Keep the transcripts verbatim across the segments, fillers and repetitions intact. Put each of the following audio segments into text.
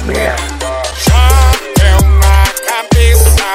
merda. Chapéu na cabeça,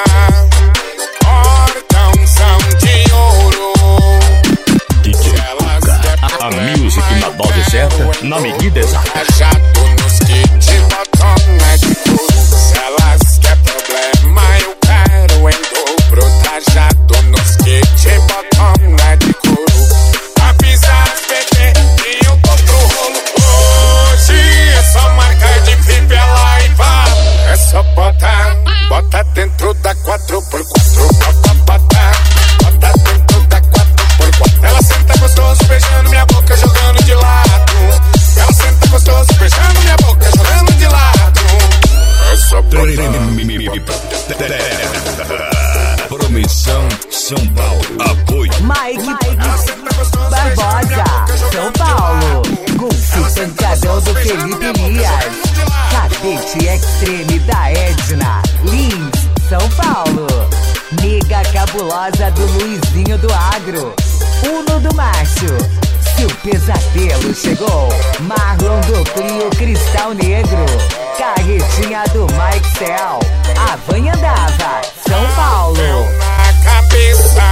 cordãozão de ouro. D J Tuca, a music na dose certa, na medida exata. Jato nos kits, botona de couro. Se elas quer problema, eu quero em dobro. Trajado nos kits, botona de couro. Avisa as bebê que eu tô pro rolo. Hoje é só marca de fivela e vá. É só botar, bota dentro da quatro por quatro. Bota, bota, bota dentro da quatro por quatro. Ela senta gostoso, beijando minha boca, jogando de lado. Ela senta gostoso, beijando minha boca, jogando de lado. É só botar. Promissão São Paulo. Apoio Mike, Mike Barbosa, São Paulo. Golfe Pancadão do Felipe Elias. Cadete Extreme da Edna. Lins, São Paulo. Nega Cabulosa do Luizinho do Agro. Uno do Márcio. Se o pesadelo chegou. Marlon do Clio Cristal Negro. Carretinha do Mike Cell. A Van andava, São Paulo. Na cabeça,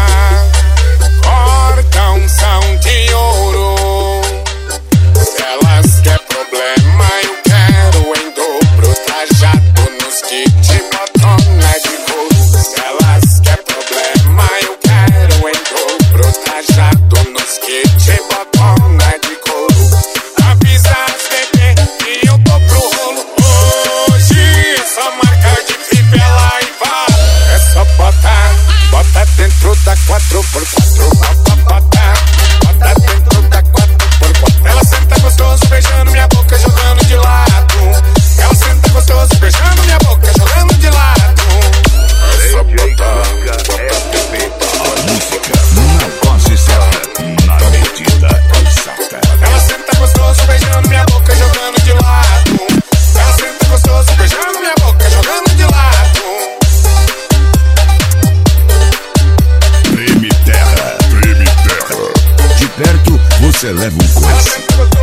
cordãozão de ouro. Se elas quer problema, eu quero em dobro. Trajado nos kits, botona de couro. Se elas quer problema, eu quero em dobro. Trajado nos kits, botona de couro. Avisa as bebê que eu tô pro rolo. Hoje é só marca de fivela e vá. É só botar, bota dentro da quatro por quatro. Bota, bota, bota dentro da quatro por quatro. Ela senta gostoso, beijando minha boca, jogando de lado. Ela senta gostoso, beijando minha boca, jogando de lado. É só botar, a música na dose certa, na medida exata. ela senta gostoso, beijando minha boca, jogando de lado. Ela senta gostoso, beijando minha boca, jogando de lado. Treme terra, treme terra. De perto você leva um coice.